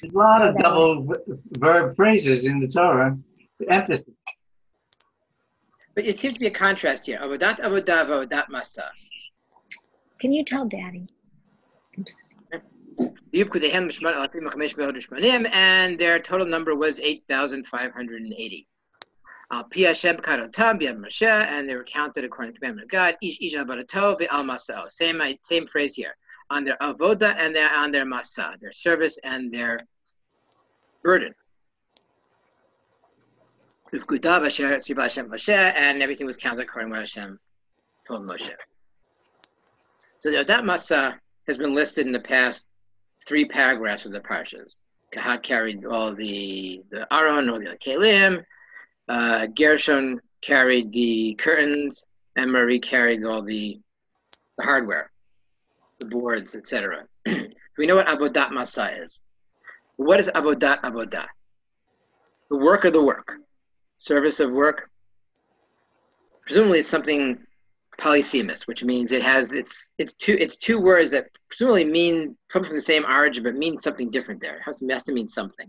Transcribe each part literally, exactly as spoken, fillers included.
There's a lot Oh, of that one. double v- verb phrases in the Torah. Emphasis. But it seems to be a contrast here. Avodat avodah, avodat masa. Can you tell Daddy? Oops. And their total number was eight thousand five hundred eighty. Al pi Hashem karotam b'yad Moshe, and they were counted according to the commandment of God. Ish ish avodato v'al masao. Same same phrase here. On their avoda and their on their masa, their service and their burden. Uvkudav asher tziva Hashem Moshe, and everything was counted according to what Hashem told Moshe. So the Avodat Masa has been listed in the past three paragraphs of the parshas. Kahat carried all the the Aron, all the Kelim. Uh, Gershon carried the curtains, and Marie carried all the, the hardware, the boards, et cetera. We know what Avodat Masa is. What is Avodat Avodah? The work of the work, service of work. Presumably, it's something polysemous, which means it has it's it's two it's two words that presumably mean come from the same origin, but mean something different. There, it has, it has to mean something.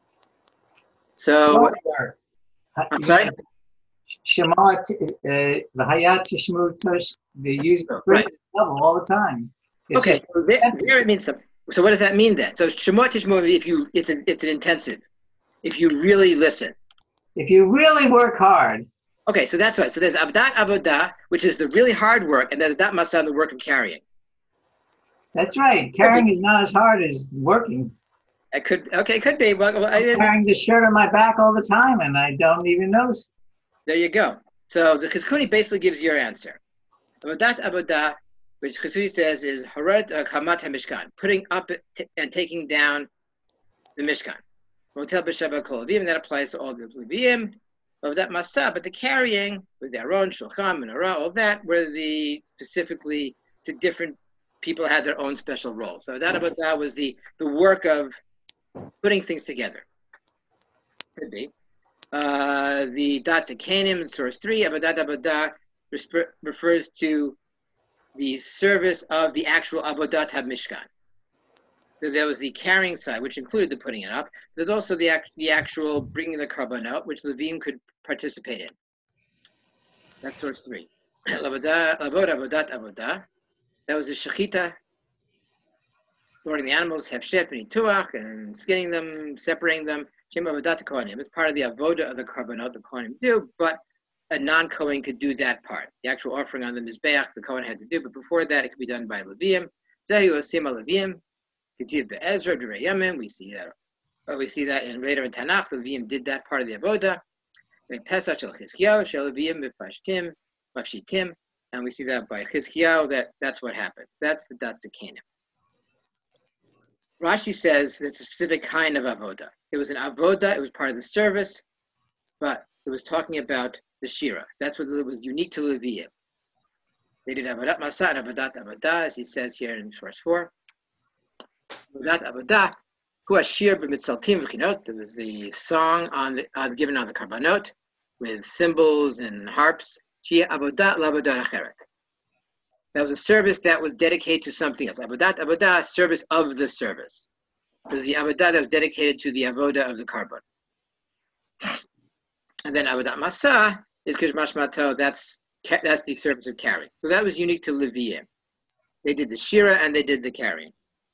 So, I'm sorry. Shema, the Hayat Tishmu Tush, they use the phrase all the time. It's Okay, just, so there, there it means something. So what does that mean then? So Shema Tishmu, if you it's an it's an intensive. If you really listen. If you really work hard. Okay, so that's right. So there's Avodat Avodah, which is the really hard work, and there's Avodat Masa, the work of carrying. That's right. Carrying is not as hard as working. It could, okay, it could be. Well, well I I'm didn't. carrying the shirt on my back all the time, and I don't even notice. There you go. So the Chizkuni basically gives your answer. Avodat Avodah, which Chizkuni says is Harat Hamat HaMishkan, putting up and taking down the Mishkan. Motel B'Shabbat Kol Levim, that applies to all the Levim. Avodat Masa, but the carrying with the Aron, Shulchan, Menorah, all that were the specifically to different people had their own special roles. So Avodat Avodah was the the work of putting things together. Could be. Uh, the dots of Canaan in source three, Avodat Avodah refers to the service of the actual Avodat HaMishkan. So there was the carrying side, which included the putting it up. There's also the act, the actual bringing the carbon out, which Levim could participate in. That's source three. Avodah Avodat Avodah. That was the shechita, slaughtering the animals, hefshet and ituach, and skinning them, separating them. Shem Avodat Kohanim. It's part of the avodah of the carbonot the Kohanim do, but a non-Kohen could do that part. The actual offering on the mizbeach the Kohen had to do, but before that it could be done by Levim. Zehu osim Levim. Ketiv be'ezra b'rei yamin. We see that. Oh, we see that in later in Tanakh. Levim did that part of the avodah. In Pesach shel Chizkiyahu shel Levim b'pashtim, b'pashtim, and we see that by Chizkiyahu that that's what happens. That's the Datsa Canaan. Rashi says it's a specific kind of avodah. It was an avodah. It was part of the service, but it was talking about the shira. That's what was unique to Levim. They did avodat masa and avodat avodah, as he says here in verse four. Avodat avodah, hu ashir b'mitzaltim v'chinot. There was the song on the uh, given on the karbanot with cymbals and harps. Shia avodat la'avodat acheret. That was a service that was dedicated to something else. Avodat avodah, service of the service. It was the avodah that was dedicated to the avodah of the carbon. And then avodat masa is kishmash mato. That's that's the service of carrying. So that was unique to Levim. They did the shira and they did the carrying.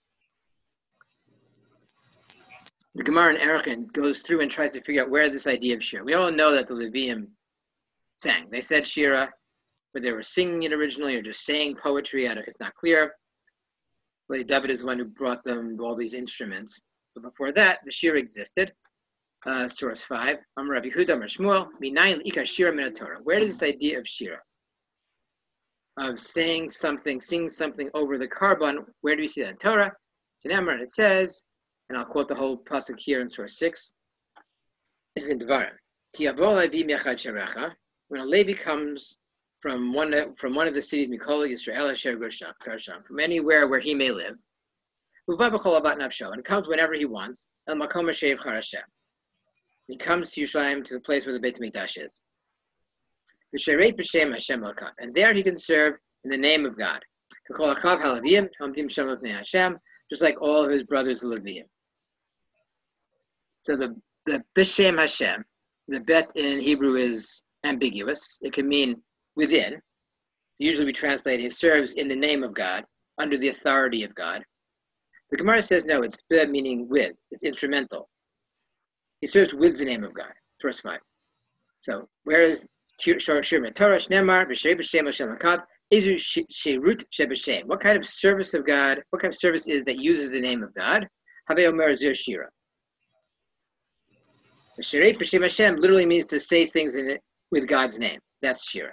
The Gemara in Erechim goes through and tries to figure out where this idea of shira. We all know that the Levim sang. They said shira, but they were singing it originally or just saying poetry. It's not clear. Lady David is the one who brought them all these instruments. But before that, the shira existed. Uh, source five. Amar Rabbi Yehuda Amar Shmuel Minayin Ika Shira Min Torah. Where does this idea of shira, of saying something, singing something over the carbon, where do we see that in Torah? In Amar, it says, and I'll quote the whole pasuk here in source six. This is in Devarim. Ki yavo Levi mechad sherecha. When a Levi comes from one from one of the cities, Mikol Yisrael Asher Gershon, from anywhere where he may live, Uva b'chol avat nafsho, and comes whenever he wants. El makom Hashem Hashem. He comes to Yerushalayim, to the place where the Beit HaMikdash is. V'shereit b'shem Hashem elkav, and there he can serve in the name of God. K'kol achav haLevim hamdim shem l'pnei Hashem, just like all of his brothers the Levim. So the, the B'Shem Hashem, the bet in Hebrew is ambiguous. It can mean within. Usually we translate it serves in the name of God, under the authority of God. The Gemara says no, it's be meaning with. It's instrumental. He serves with the name of God. Verse five. So where is Shor Shir Torah Shnemar B'Shem B'Shem Hashem Hakab Izu Shirut Sheb'Shem? What kind of service of God? What kind of service is that uses the name of God? Have Omer Zir Shira. B'Shem B'Shem Hashem literally means to say things in it with God's name. That's Shira.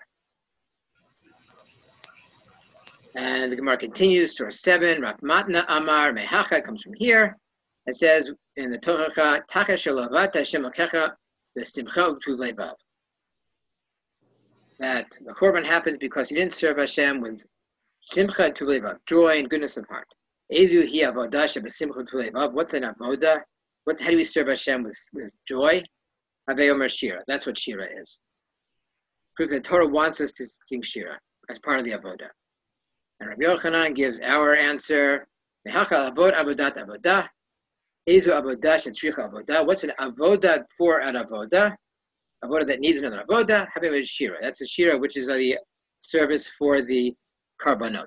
And the Gemara continues, source seven, Rav Matna Amar Mehacha comes from here. It says in the Tochacha, Tacha Shelavat Hashem Akecha V'Simcha U'Tuv Levav. That the Korban happens because you didn't serve Hashem with Simcha and Tuv Levav, joy and goodness of heart. Ezu Hi Avodah Shebesimcha Tuv Levav. What's an avodah? What? How do we serve Hashem with, with joy? Havei Omer Shira. That's what Shira is. Proves that Torah wants us to sing Shira as part of the avodah. And Rabbi Yochanan gives our answer. Mehacha avod avodat avodah. Ezu avodah shetzricha avodah. What's an avodah for an avodah? Avodah that needs another avodah. Havei Shira. That's a Shira, which is the service for the karbanot.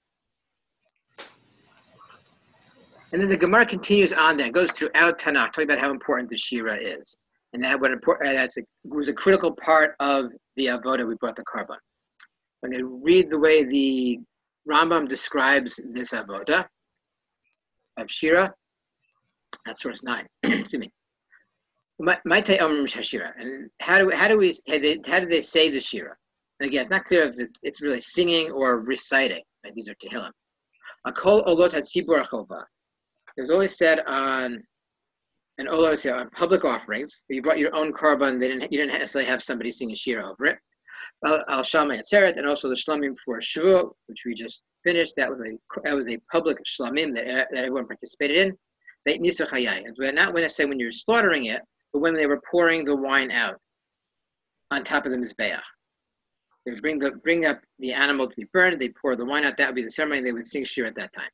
And then the Gemara continues on. Then it goes throughout Tanakh, talking about how important the Shira is, and that what important that's a, was a critical part of the avodah we brought the karban. I'm going to read the way the Rambam describes this avodah of Shira. That's source nine. Excuse me. Maitei Omer Shira. And how do how do we how, they, how do they say the Shira? And again, it's not clear if it's, it's really singing or reciting. Right? These are Tehillim. Akol olot hatzibur chova. It was only said on an olot on public offerings. You brought your own korban. They didn't you didn't necessarily have somebody sing a Shira over it. Al Shama and Seret, and also the Shlamim for Shavuot, which we just finished. That was a that was a public Shlamim that, that everyone participated in. They Nisach Hayai. And not when I say when you're slaughtering it, but when they were pouring the wine out on top of the Mizbeach. They would bring the bring up the animal to be burned. They pour the wine out. That would be the ceremony. They would sing Shir at that time.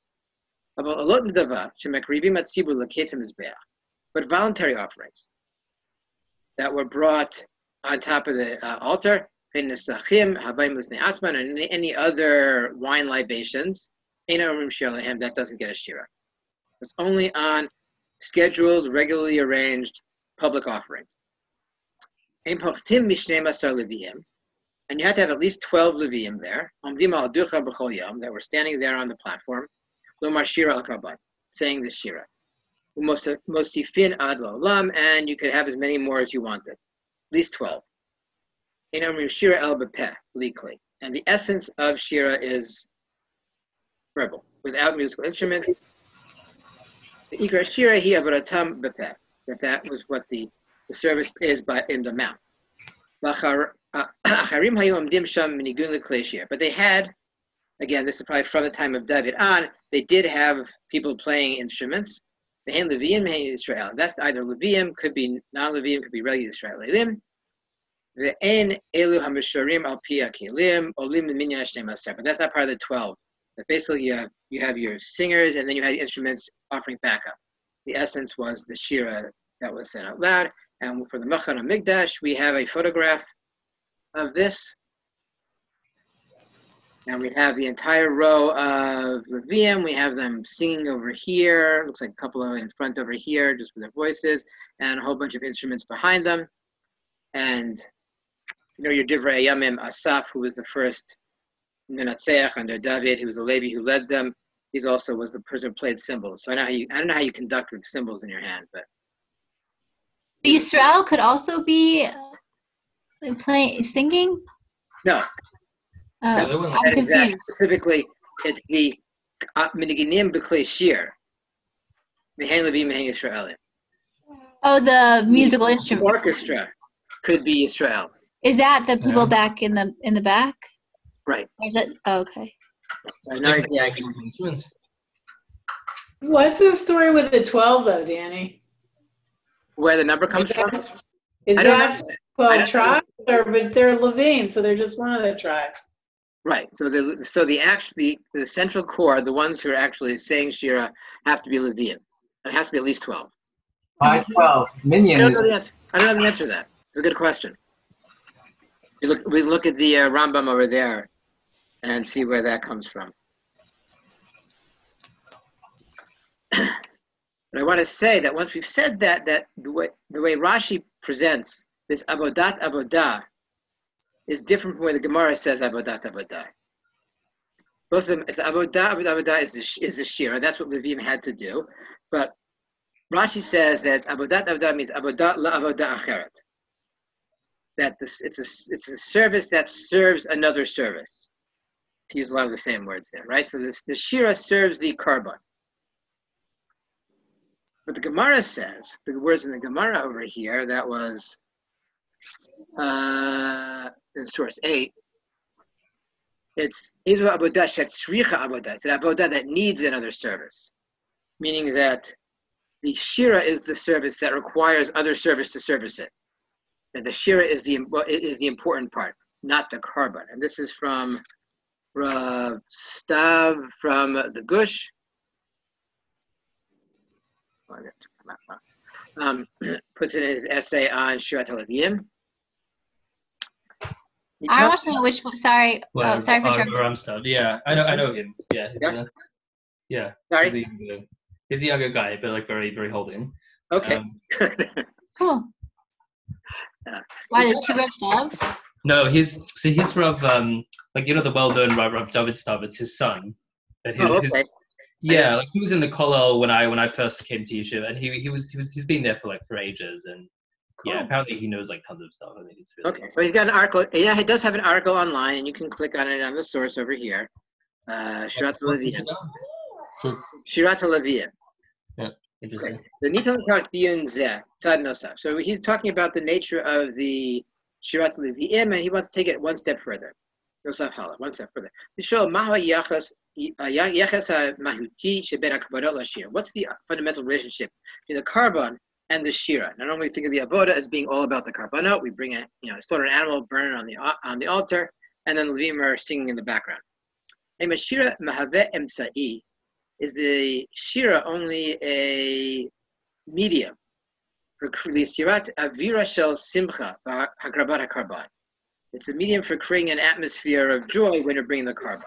But voluntary offerings that were brought on top of the uh, altar, and any other wine libations, that doesn't get a shira. It's only on scheduled, regularly arranged public offerings. And you had to have at least twelve Leviim there, that were standing there on the platform, saying the shira. Mosifin ad l'olam, and you could have as many more as you wanted, at least twelve. And the essence of shira is verbal, without musical instruments. The ikra shira hi avodatam b'peh, that that was what the, the service is, but in the mouth. But they had, again, this is probably from the time of David on, they did have people playing instruments. That's either Leviim, could be non-Leviim, could be regular Israelim. But that's not part of the twelve. But basically, you have you have your singers, and then you had instruments offering backup. The essence was the shira that was said out loud. And for the Mechan HaMikdash, we have a photograph of this. And we have the entire row of Leviim. We have them singing over here. Looks like a couple of in front over here, just with their voices, and a whole bunch of instruments behind them. And you know your Divrei Yamim, Asaf, who was the first Menatzeach under David, who was a Levi who led them. He's also was the person who played cymbals. So I know how you I don't know how you conduct with cymbals in your hand, but Yisrael could also be playing singing. No. Uh, no I'm confused. exactly. Specifically, it's the Miniginim B'Klei Shir, Mehen Levi Mehen Yisraelim. Oh, the musical instrument. Orchestra could be Yisrael. Is that the people Yeah. back in the in the back? Right. Or is it? Oh, okay. So no, yeah, I can- Instruments. What's the story with the twelve, though, Danny? where the number comes from? Is I don't that know. I twelve don't tribes, or but they're Levine, so they're just one of the tribes? Right. So the so the actual the, the central core, the ones who are actually saying Shira, have to be Levian. It has to be at least twelve. Pi twelve, I minion don't is, know the answer. I don't know the answer to that. It's a good question. We look, we look at the uh, Rambam over there and see where that comes from. But I want to say that once we've said that, that the way, the way Rashi presents this avodat avodah is different from the way the Gemara says avodat avodah. Both of them, it's avodah avodah avodah is the, is the shira. That's what Levim had to do. But Rashi says that avodat avodah means avodah la avodah acheret. That this, it's a it's a service that serves another service. To use a lot of the same words there, right? So this the shira serves the korban. But the Gemara says, the words in the Gemara over here, that was uh, in source eight, it's Izu Avodah Shetzricha Avodah. It's an Avodah that needs another service. Meaning that the Shira is the service that requires other service to service it. That the Shira is the, is the important part, not the korban. And this is from Rav Stav from the Gush. Um, puts it in his essay on Shirat HaLeviim. I want to know which one. Sorry. Well, oh, sorry for uh, interrupting. Ramstad. Yeah, I know, I know him. Yeah, he's, Yeah? uh, yeah. Sorry? He's a, younger, he's a younger guy, but like very, very holding. Okay. Um, Cool. Yeah. Why, there's two Rev Stavs? no, he's so he's Rav, um, like you know the well-known Rav, Rav David Stav. It's his son. And his, Oh, okay. his, yeah, like he was in the kollel when I when I first came to Yeshiva, and he he was he was he's been there for like for ages, and yeah, Cool. apparently he knows like tons of stuff. I think it's really Okay, so he's got an article. Yeah, he does have an article online, and you can click on it on the source over here. Uh, Shirat What's- what's this HaLeviim. about? So it's Shirat HaLeviim. interesting. The Nitan Kach Diyun Zeh, Tzad Nosaf. So he's talking about the nature of the Shirat HaLeviim, and he wants to take it one step further. Nosaf Hala, one step further. To show Maha Yachas Yachas HaMahuti Sheben HaKavanot LaShira. What's the fundamental relationship between the Karban and the Shira? Now, normally we think of the Avoda as being all about the Karbanot. We bring it, you know, slaughter an animal, burn it on the on the altar, and then the Levim are singing in the background. A Shira Mahave Emsa'i. Is the Shira only a medium for Lisirat Avira Shel Simcha Hakrabat HaKarban? It's a medium for creating an atmosphere of joy when you're bringing the korban.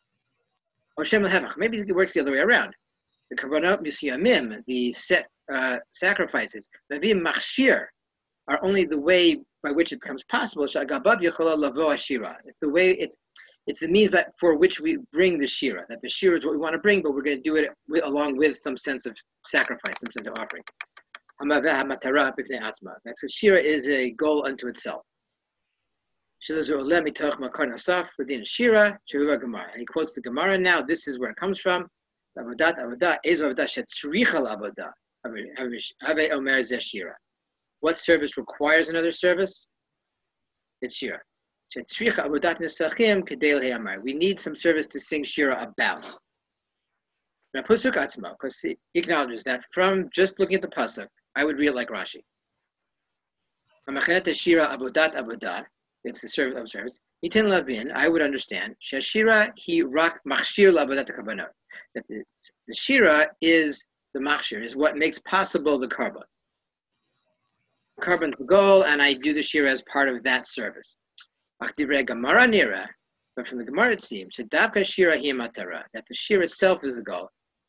Maybe it works the other way around. The Karbanot Misyamim, the set uh, sacrifices, Navim Machshir, are only the way by which it becomes possible. It's the way it's It's the means that for which we bring the shira. That the shira is what we want to bring, but we're going to do it with, along with some sense of sacrifice, some sense of offering. That's the shira is a goal unto itself. And he quotes the Gemara now. This is where it comes from. What service requires another service? It's shira. We need some service to sing shira about. Now, Pasuk Atzma, because he acknowledges that from just looking at the Pasuk, I would read it like Rashi. Shira avodat avodah. It's the service of service. Nitin lavin, I would understand. Shashira he rak machshir lavodat karbanot. That the, the shira is the machshir, is what makes possible the korban. Korban's the goal, and I do the shira as part of that service. But from the Gemara it seems that the shira itself is the goal.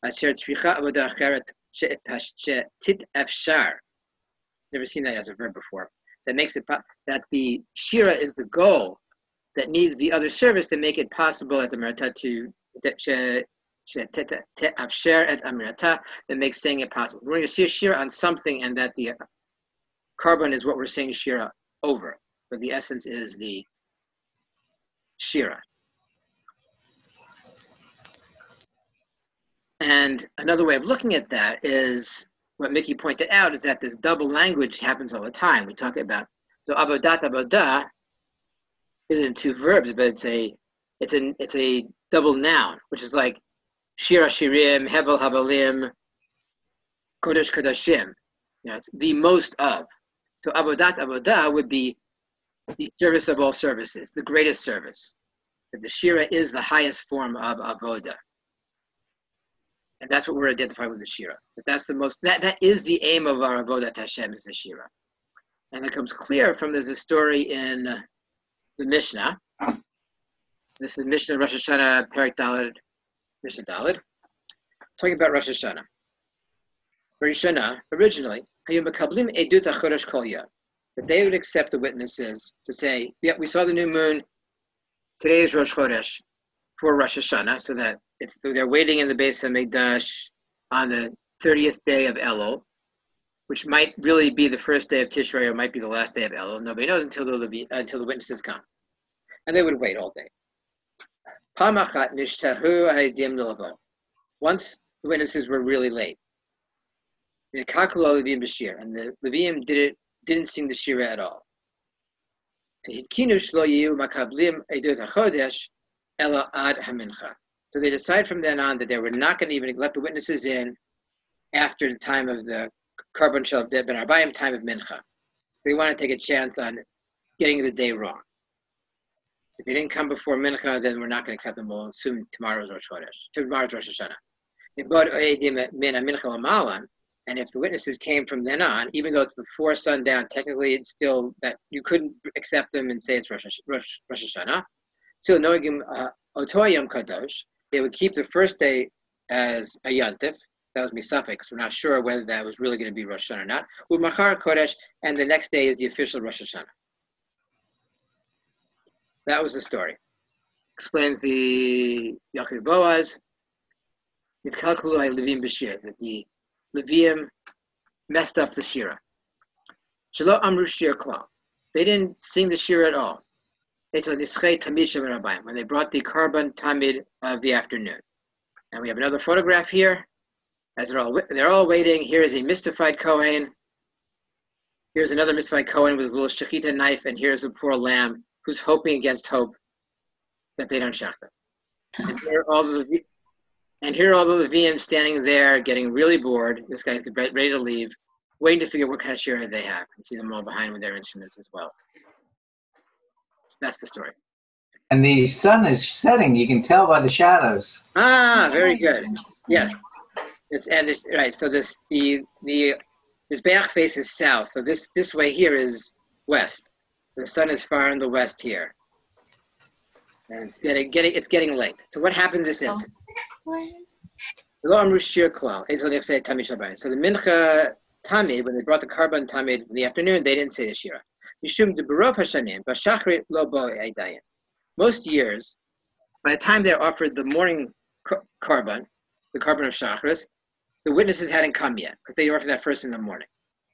Never seen that as a verb before. That makes it that the shira is the goal that needs the other service to make it possible at the merata to that makes saying it possible. We're going to see a shira on something, and that the korban is what we're saying shira over, but the essence is the shira. And another way of looking at that is what Mickey pointed out, is that this double language happens all the time. We talk about, so avodat avodah isn't two verbs, but it's a it's a it's a double noun, which is like shira shirim, hevel havalim, kodesh kodashim. You know, it's the most of. So avodat avodah would be the service of all services, the greatest service. That the shira is the highest form of avodah. And that's what we're identifying with the Shira. But that's the most, that, that is the aim of our Avodat Hashem, is the Shira. And it comes clear from, there's a story in the Mishnah. This is Mishnah Rosh Hashanah, Perek Daled, Mishnah Daled, talking about Rosh Hashanah. Rosh Hashanah, originally, that they would accept the witnesses to say, yeah, we saw the new moon, today is Rosh Chodesh for Rosh Hashanah, so that it's so they're waiting in the Beis HaMikdash on the thirtieth day of Elul, which might really be the first day of Tishrei or might be the last day of Elul. Nobody knows until the until the witnesses come, and they would wait all day. Once the witnesses were really late, and the Leviim did it, didn't sing the Shira at all. So they decide from then on that they were not going to even let the witnesses in after the time of the Karban Shel Ben Arbayim, time of Mincha. They want to take a chance on getting the day wrong. If they didn't come before Mincha, then we're not going to accept them. We'll assume tomorrow's Rosh Chodesh, tomorrow's Rosh Hashanah. And if the witnesses came from then on, even though it's before sundown, technically it's still that you couldn't accept them and say it's Rosh, Rosh, Rosh Hashanah. Still, Noegim Otoyam Kadosh, they would keep the first day as a Yantif. That was Misafek, because we're not sure whether that was really going to be Rosh Hashanah or not. With Machar Kodesh, and the next day is the official Rosh Hashanah. That was the story. Explains the Yaakov Boaz, Nitkalkulu Levim Bashir, that the Levium messed up the Shira. Shelo Amru Shir Klal. They didn't sing the Shira at all. When they brought the Karban Tamid of the afternoon. And we have another photograph here. As they're all, they're all waiting, here is a mystified Kohen. Here's another mystified Kohen with a little shechita knife, and here's a poor lamb who's hoping against hope that they don't shach them. And here are all the and here are all the Leviim standing there, getting really bored. This guy's ready to leave, waiting to figure out what kind of shira they have. You see them all behind with their instruments as well. That's the story. And the sun is setting. You can tell by the shadows. Ah, very good. Yes. It's, and this, right. So this the the this Beach faces south. So this this way here is west. The sun is far in the west here, and it's getting getting it's getting late. So what happened this instant? So the Mincha Tamid, when they brought the Karban Tamid in the afternoon, they didn't say the Shira. Most years, by the time they offered the morning Karban, the Karban of Shachris, the witnesses hadn't come yet, because they offered that first in the morning.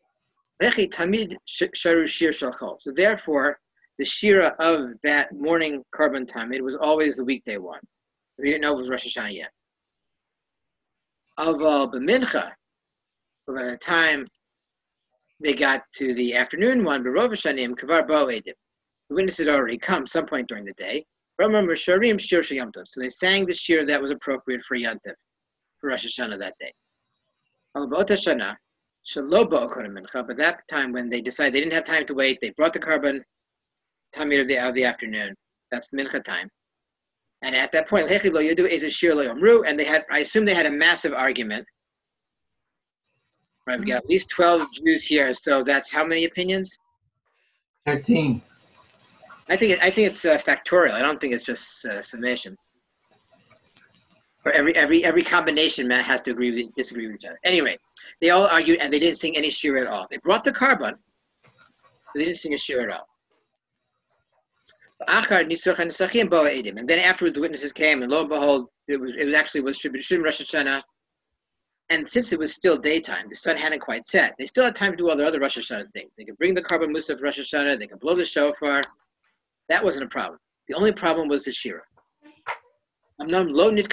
So therefore, the Shira of that morning Karban Tamid was always the weekday one. They didn't know it was Rosh Hashanah yet. Aval b'mincha, by the time they got to the afternoon one, b'rov hashanim kavar bo edim. The witness had already come some point during the day. Remember, sharim shir sheyom tov. So they sang the shir that was appropriate for Yom Tov, for Rosh Hashanah that day. Aval b'ot hashana shelo bo kodim mincha. But that time when they decided they didn't have time to wait, they brought the Karban Tamid of the, of the afternoon. That's mincha time. And at that point, and they had, I assume they had a massive argument. Right, we got at least twelve Jews here, so that's how many opinions? Thirteen. I think it, I think it's uh, factorial. I don't think it's just uh, summation. Or every every every combination man has to agree with, disagree with each other. Anyway, they all argued, and they didn't sing any shir at all. They brought the Karban, but they didn't sing a shir at all. And then afterwards, the witnesses came, and lo and behold, it was it was actually was Shubin Rosh Hashanah. And since it was still daytime, the sun hadn't quite set. They still had time to do all their other Rosh Hashanah things. They could bring the Karban Musaf Rosh Hashanah. They could blow the shofar. That wasn't a problem. The only problem was the shira. The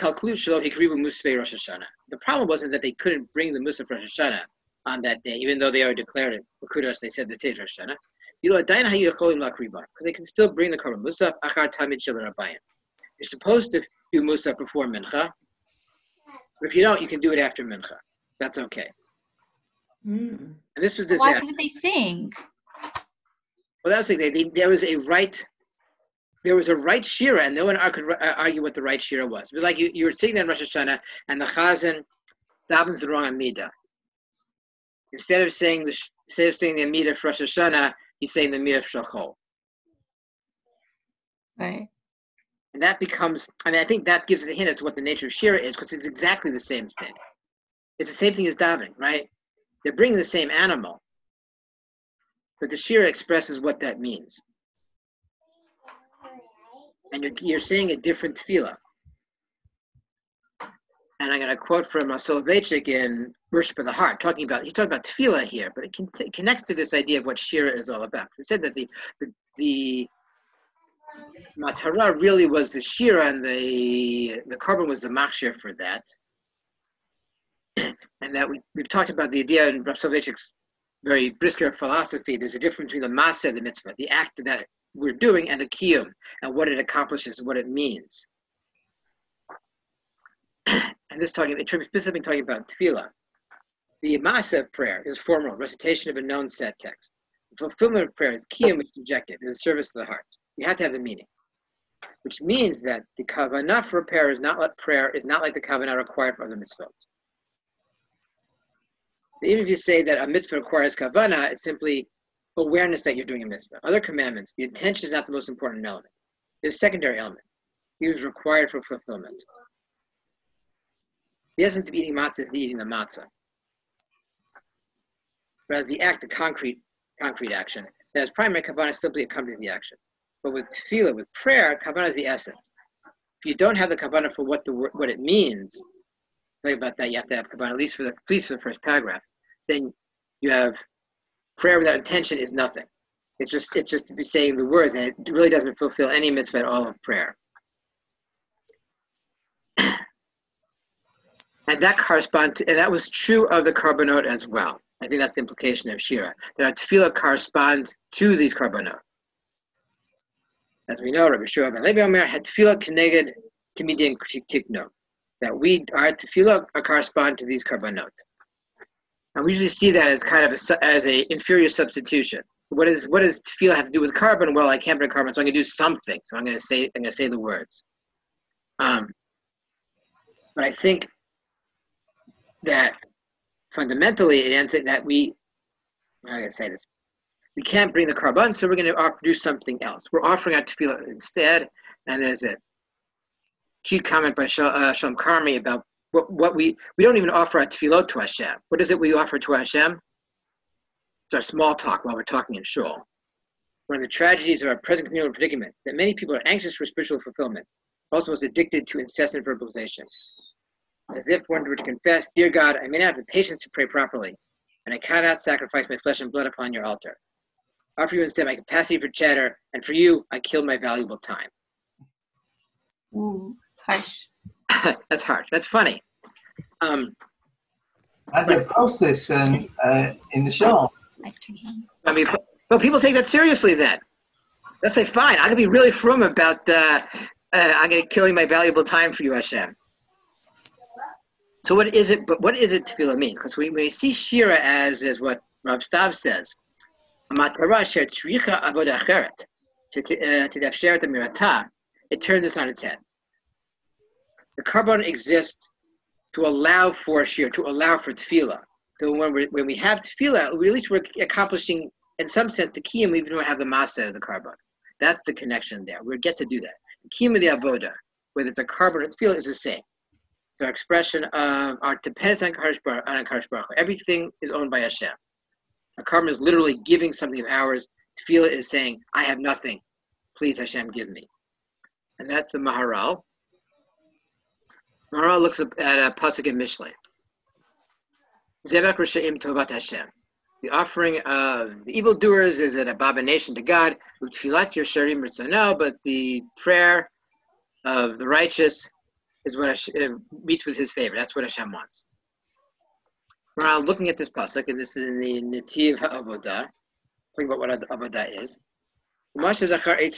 problem wasn't that they couldn't bring the Musaf Rosh Hashanah on that day, even though they already declared it. They said the Tej Rosh Hashanah. Because they can still bring the Karban Musaf achar tamid shel rabbayim. You're supposed to do Musaf before Mincha, but if you don't, you can do it after Mincha. That's okay. Mm. And this was this. Why did they sing? Well, that was the thing. They, they, there was a right. There was a right shira, and no one could uh, argue what the right shira was. It was like you, you were sitting there in Rosh Hashanah, and the chazan davens the wrong Amidah. Instead of saying the instead of saying the Amidah for Rosh Hashanah, he's saying the Amidah for Shachol. Right. And that becomes, I mean, I think that gives us a hint as to what the nature of Shira is, because it's exactly the same thing. It's the same thing as davening, right? They're bringing the same animal, but the Shira expresses what that means. And you're, you're saying a different tefillah. And I'm going to quote from uh, Soloveitchik in Worship of the Heart, talking about, he's talking about tefillah here, but it, can, it connects to this idea of what Shira is all about. He said that the, the, the Matara really was the Shira, and the the carbon was the machshir for that. And that we, we've talked about the idea in Rav Soloveitchik's very brisker philosophy. There's a difference between the maaseh, the mitzvah, the act that we're doing, and the kiyum, and what it accomplishes, and what it means. And this talking, in terms specifically talking about tefillah. The maaseh of prayer is formal, recitation of a known set text. The fulfillment of prayer is kiyum, which is subjective, it is service to the heart. You have to have the meaning, which means that the kavanah for prayer is not like prayer is not like the kavanah required for other mitzvot. Even if you say that a mitzvah requires kavanah, it's simply awareness that you're doing a mitzvah. Other commandments, the intention is not the most important element. It's a secondary element. It is required for fulfillment. The essence of eating matzah is the eating the matzah. Whereas the act, the concrete, concrete action, that is primary kavanah simply accompanies the action. But with tefillah, with prayer, kavanah is the essence. If you don't have the kavanah for what the what it means, think about that. You have to have kavanah at least for the at least for the first paragraph. Then you have prayer without intention is nothing. It's just it's just to be saying the words, and it really doesn't fulfill any mitzvah at all of prayer. And that corresponds to, and that was true of the carbonot as well. I think that's the implication of Shira, that our tefillah corresponds to these carbonot. As we know, Rabbi Shua ben Levi Omer had tefillah connected to midin tikno, that we our tefillah correspond to these carbonot. And we usually see that as kind of a, as a inferior substitution. What is what does tefillah have to do with carbon? Well, I can't bring carbon, so I'm going to do something. So I'm going to say I'm going to say the words. Um, but I think that fundamentally it ends that we, I'm going to say this, we can't bring the carbon, so we're going to do something else. We're offering our tefillah instead, and there's a cute comment by Shalom uh, Karmi about what, what we, we don't even offer our tefillot to Hashem. What is it we offer to Hashem? It's our small talk while we're talking in shul. One of the tragedies of our present communal predicament, that many people are anxious for spiritual fulfillment, also most addicted to incessant verbalization. As if one were to confess, dear God, I may not have the patience to pray properly, and I cannot sacrifice my flesh and blood upon your altar. Offer you instead my capacity for chatter, and for you, I kill my valuable time. Ooh, harsh. That's harsh. That's funny. Um, I could post this um, uh, in the show. I mean, well, people take that seriously then. They'll say, fine, I'm going to be really frum about, uh, uh, I'm going to killing my valuable time for you, Hashem. So what is it, but what is it tefillah mean? Because we, we see Shira as, as what Rav Stav says. It turns us on its head. The carbon exists to allow for Shira, to allow for tefillah. So when we when we have tefillah, we, at least we're accomplishing, in some sense, the kiyum, even though we have the maaseh of the carbon. That's the connection there. We get to do that. The kiyum of the avoda, whether it's a carbon or tefillah, is the same. It's our expression of our dependence on Kadosh Baruch Hu. Everything is owned by Hashem. A carbon is literally giving something of ours. Tefillah is saying, I have nothing. Please, Hashem, give me. And that's the Maharal. Maharal looks at a pasuk in Mishlei. Zevach Rishayim Tovat Hashem. The offering of the evildoers is an abomination to God. Utfilat Yesharim Ritzano, but the prayer of the righteous is what Hashem, meets with His favor. That's what Hashem wants. We're looking at this pasuk, and this is in the Netiv HaAvodah. Think about what Avodah is. So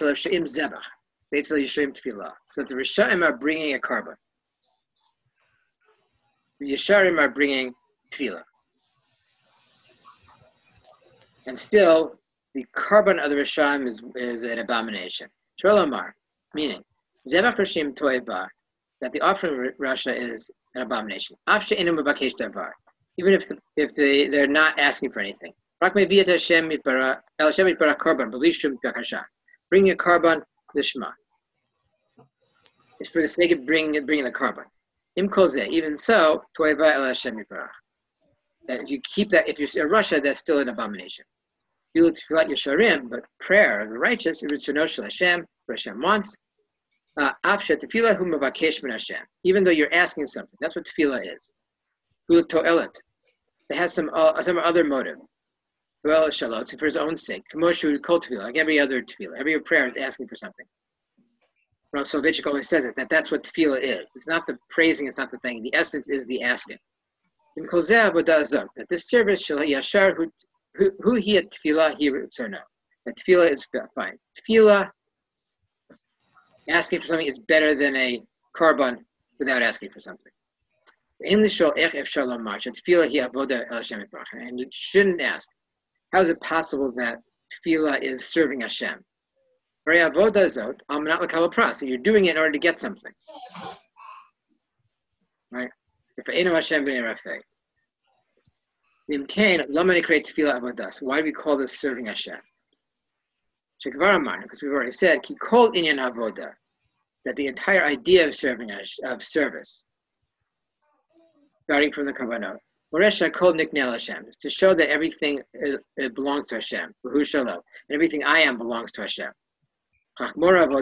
that the Rishaim are bringing a carbon. The Yesharim are bringing tefillah. And still, the carbon of the Rishaim is, is an abomination. Sholomar, meaning, Zevach Rishim Toeva, that the offering of Rasha is an abomination. Even if the, if they they're not asking for anything. Bring a carbon lishma. It's for the sake of bringing bringing the carbon. Even so, that if you keep that, if you're in Russia, that's still an abomination. But prayer of the righteous, Hashem, Hashem wants. Uh, even though you're asking something, that's what tefillah is. It has some uh, some other motive. Well, shalot, for his own sake. Like every other tefillah, every prayer is asking for something. Rav Soloveitchik always says it, that that's what tefillah is. It's not the praising, it's not the thing. The essence is the asking. In Kozeh Avodah that this service shall yashar who he at tefillah he or no. That tefillah is fine. Tefillah, asking for something is better than a carbon without asking for something. And you shouldn't ask, how is it possible that tefillah is serving Hashem? You're doing it in order to get something. Right? Why do we call this serving Hashem? Because we've already said, he called inyan avoda, that the entire idea of serving of service, starting from the kavanot, Moresha called niknel Hashem, is to show that everything is, it belongs to Hashem, and everything I am belongs to Hashem. And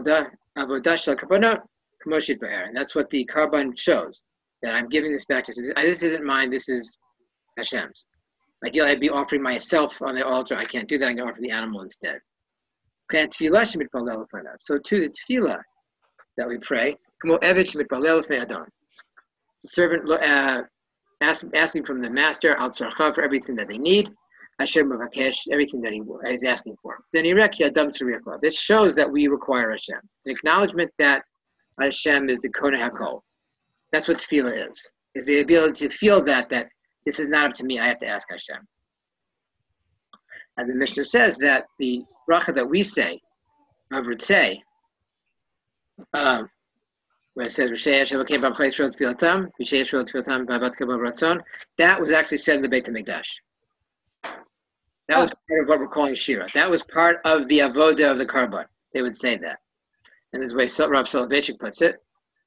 that's what the carbon shows, that I'm giving this back to this isn't mine, this is Hashem's. Like, you know, I'd be offering myself on the altar. I can't do that. I'm going to offer the animal instead. So too, the tefillah that we pray, the servant uh, ask, asking from the master for everything that they need, everything that he is asking for. This shows that we require Hashem. It's an acknowledgement that Hashem is the Koneh HaKol. That's what tefillah is. Is the ability to feel that that this is not up to me. I have to ask Hashem. And the Mishnah says that the bracha that we say, I would say, um, where it says, that was actually said in the Beit HaMikdash. That was part of what we're calling Shira. That was part of the avoda of the carbon. They would say that. And this is the way Rav Soloveitchik puts it.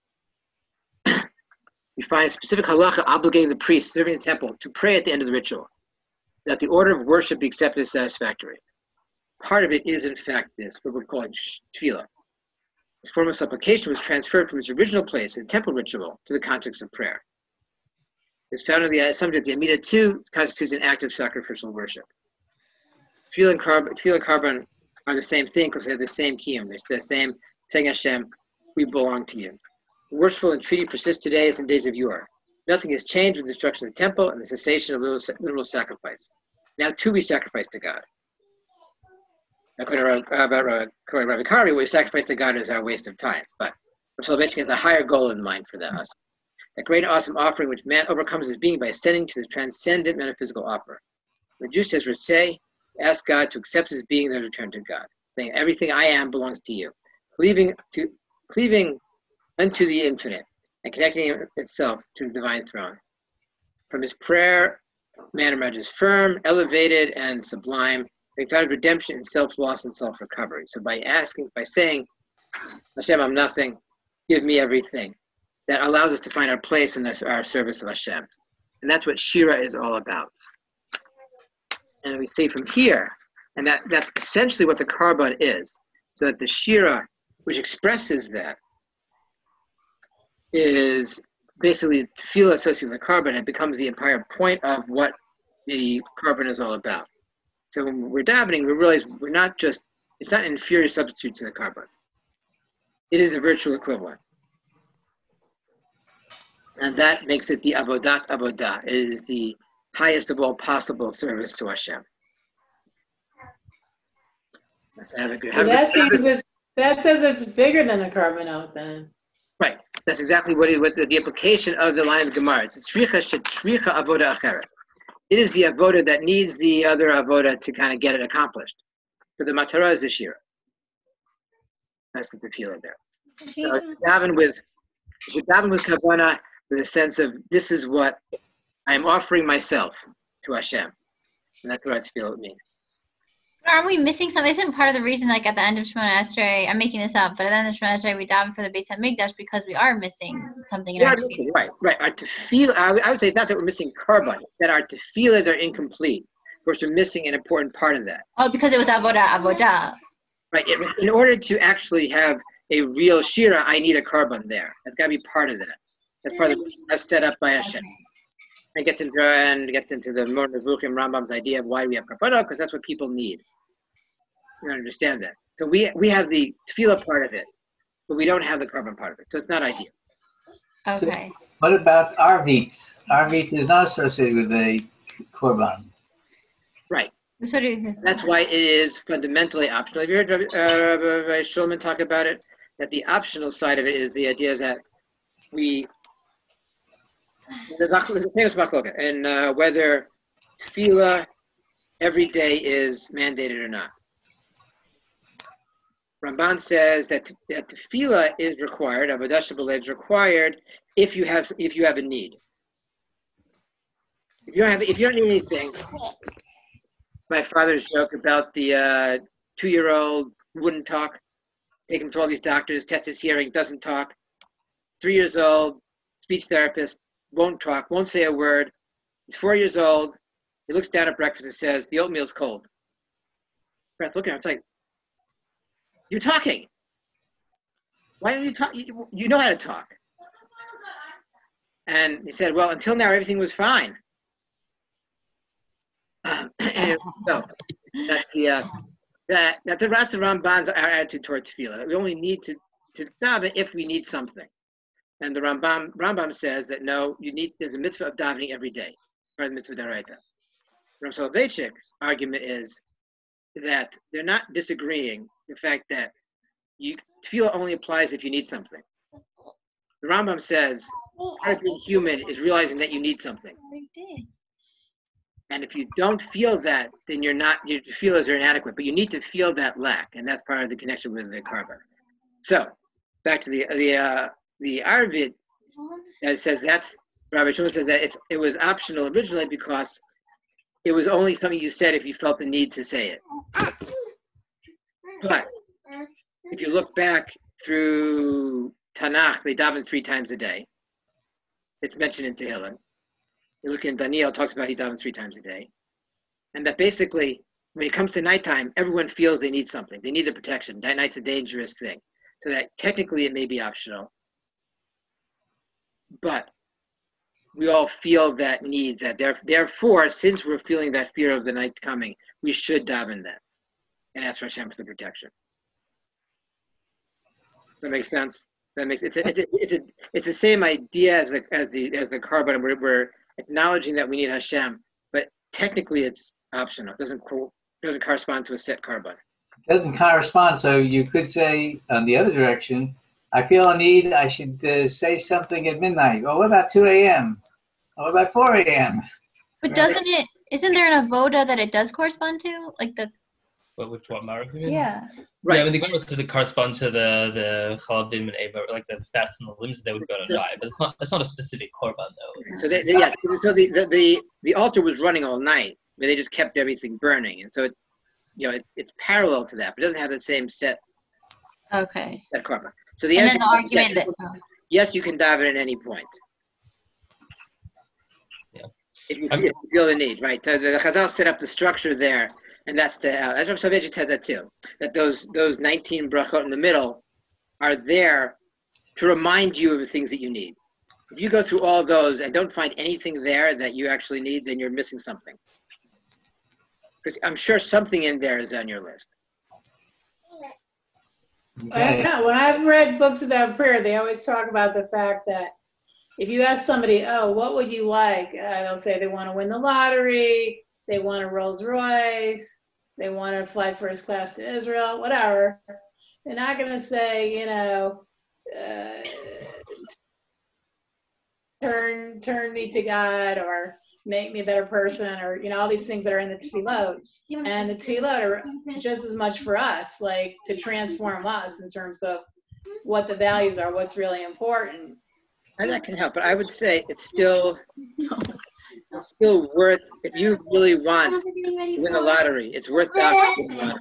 We find a specific halacha obligating the priest serving the temple to pray at the end of the ritual, that the order of worship be accepted as satisfactory. Part of it is, in fact, this, what we're calling tefillah. This form of supplication was transferred from its original place in temple ritual to the context of prayer. It's found in the assumption that the Amidah too constitutes an act of sacrificial worship. Tefillah and carbon, tefillah and carbon are the same thing because they have the same kiyum. They're the same, saying Hashem, we belong to you. The worshipful entreaty persists today as in days of yore. Nothing has changed with the destruction of the temple and the cessation of literal sacrifice. Now too we sacrifice to God. According to Rabbi Kari, what we sacrifice to God is our waste of time. But Rav Soloveitchik has a higher goal in mind for that. That great and awesome offering which man overcomes his being by ascending to the transcendent metaphysical offer. The Jew says, say, ask God to accept his being and then return to God, saying, everything I am belongs to you. Cleaving to cleaving unto the infinite and connecting itself to the divine throne. From his prayer, man emerges firm, elevated, and sublime. They found redemption in self-loss and self-recovery. So by asking, by saying, Hashem, I'm nothing, give me everything, that allows us to find our place in this, our service of Hashem. And that's what Shira is all about. And we see from here, and that, that's essentially what the carbon is, so that the Shira, which expresses that, is basically tefillah associated with the carbon. It becomes the entire point of what the carbon is all about. So when we're davening, we realize we're not just, it's not an inferior substitute to the carbon. It is a virtual equivalent. And that makes it the avodat avodah. It is the highest of all possible service to Hashem. So have a good, have So that, a, seems it's, that says it's bigger than a carbonot then. Right. That's exactly what, it, what the, the implication of the line of Gemara. It's shricha shricha avoda acheret. It is the avoda that needs the other avoda to kind of get it accomplished. But the matara is the shira. That's the tefillah there. So, daven with You should daven with kavanah, with a sense of this is what I'm offering myself to Hashem, and that's what I feel it means. Aren't we missing something? Isn't part of the reason, like at the end of Shemona Esrei, I'm making this up, but at the end of Shemona Esrei, we daven for the Beis HaMikdash because we are missing something in We our are missing, right, right. Our tefillah, I would, I would say it's not that we're missing korban, that our tefillahs are incomplete. Of course, we're missing an important part of that. Oh, because it was avodah, avodah. Right. In, in order to actually have a real shira, I need a korban there. That's got to be part of that. That's part of the that's set up by Hashem. And gets into and gets into the Moreh Nevuchim Rambam's idea of why we have korbanot, because that's what people need. You don't understand that. So we we have the tefillah part of it, but we don't have the korban part of it. So it's not ideal. Okay. So what about arvit? Arvit is not associated with a korban. Right. So do you, That's why it is fundamentally optional. Have you heard Rabbi, uh, Rabbi Shulman talk about it? That the optional side of it is the idea that we, there's a famous machloket, and uh, whether tefillah every day is mandated or not. Ramban says that that tefillah is required, avodah shebelev is required if you have if you have a need. If you don't have if you don't need anything. My father's joke about the uh, two-year-old who wouldn't talk, take him to all these doctors, test his hearing, doesn't talk. Three years old, speech therapist, won't talk, won't say a word. He's four years old. He looks down at breakfast and says, "The oatmeal's cold." Brad's looking at him. It's like, "You're talking. Why are you talking? You, you know how to talk." And he said, "Well, until now, everything was fine." Um, and so that's the uh, that that the rest of Ramban's our attitude toward tefillah. That we only need to to daven if we need something. And the Rambam Rambam says that no, you need there's a mitzvah of davening every day, or the mitzvah d'oraita. Rav Soloveitchik's argument is that they're not disagreeing the fact that you tefillah only applies if you need something. The Rambam says part of being human is realizing that you need something. And if you don't feel that, then you're not, your feelings are inadequate, but you need to feel that lack, and that's part of the connection with the korban. So, back to the the uh, the Arvit, that says that's, Rabbi Shulman says that it's it was optional originally because it was only something you said if you felt the need to say it. But if you look back through Tanakh, they daven three times a day. It's mentioned in Tehillim. You look in Daniel, talks about he davens three times a day. And that basically, when it comes to nighttime, everyone feels they need something. They need the protection. That night's a dangerous thing. So that technically it may be optional. But we all feel that need, that there, therefore, since we're feeling that fear of the night coming, we should daven that and ask for Hashem for the protection. That makes sense? That makes it's a, it's a, it's a, it's the same idea as the as the as the korban. We're, we're acknowledging that we need Hashem, but technically it's optional. It doesn't co- doesn't correspond to a set korban. It doesn't correspond, so you could say on the other direction, I feel a need, I should uh, say something at midnight. Or what about two a.m.? Or what about four a.m.? But doesn't it, isn't there an avoda that it does correspond to? Like the, What, which what, Marek? you mean? yeah. Right. Yeah, I mean, the Gemara says it correspond to the the chalavim and eva, like the fats and the limbs that would go to So- die, but it's not it's not a specific korban though. So they, they, yes, so the, the the the altar was running all night, but they just kept everything burning, and so it, you know, it, it's parallel to that, but it doesn't have the same set Okay. set korban. So the And answer then the is argument yes, that, oh. yes, you can daven at any point. Yeah. If you, I'm- if you feel the need, right? So the Chazal set up the structure there, and that's the uh, that's what Soloveitchik says that too. That those those nineteen brachot in the middle are there to remind you of the things that you need. If you go through all those and don't find anything there that you actually need, then you're missing something. Because I'm sure something in there is on your list. I don't know. When I've read books about prayer, they always talk about the fact that if you ask somebody, oh, what would you like? Uh, they'll say they want to win the lottery, they want a Rolls Royce, they want to fly first class to Israel, whatever. They're not going to say, you know, uh, turn turn me to God or make me a better person, or, you know, all these things that are in the tefillot. And the tefillot are just as much for us, like to transform us in terms of what the values are, what's really important. And that can help, but I would say it's still it's still worth, if you really want to win the lottery, it's worth the opportunity.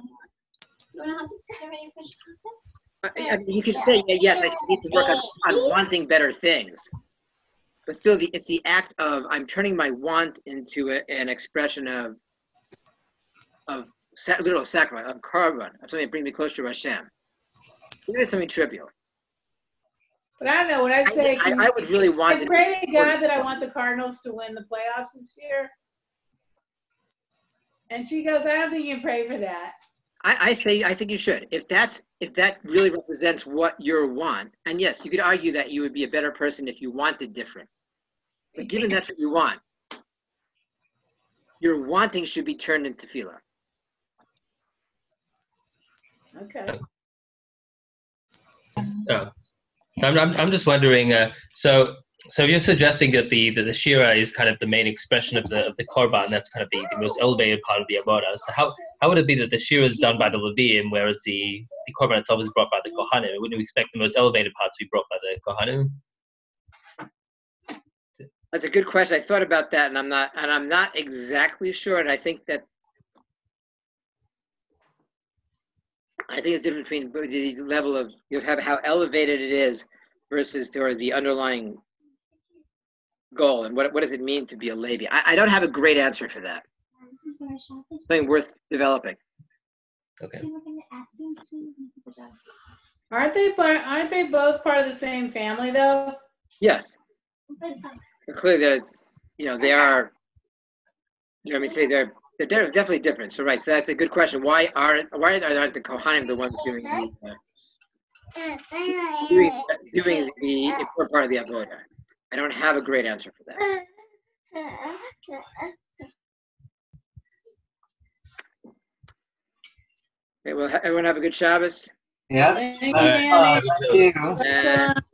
I mean, you could say, yeah, yes, I need to work on, on wanting better things. But still, the, it's the act of, I'm turning my want into a, an expression of, of sa- literal sacrifice, of korban, of something that brings me closer to Hashem. Even if it's something trivial. But I don't know, when I say, I, can I you- would really want I to. pray to God that I want the Cardinals to win the playoffs this year. And she goes, I don't think you can pray for that. I, I say, I think you should. If that's, if that really represents what you want, and yes, you could argue that you would be a better person if you wanted different. But given that's what you want, your wanting should be turned into tefillah. Okay. Oh. I'm, I'm, I'm just wondering, uh, so so you're suggesting that the, that the Shira is kind of the main expression of the of the Korban, that's kind of the, the most elevated part of the Avodah. So how, how would it be that the Shira is done by the Leviim, whereas the, the Korban itself is brought by the Kohanim? Wouldn't you expect the most elevated part to be brought by the Kohanim? That's a good question. I thought about that, and I'm not, and I'm not exactly sure. And I think that I think the difference between the level of you have how elevated it is versus or the underlying goal, and what what does it mean to be a Levi? I, I don't have a great answer for that. Something worth developing. Okay. Aren't they part, aren't they both part of the same family though? Yes. Clearly, there's you know they are. You know, let me say they're they're definitely different. So right, so that's a good question. Why are why aren't the Kohanim the ones doing the uh, doing, doing the important part of the avodah? I don't have a great answer for that. Okay, well, everyone have a good Shabbos. Yeah. Thank you, Uh, Danny. thank you. And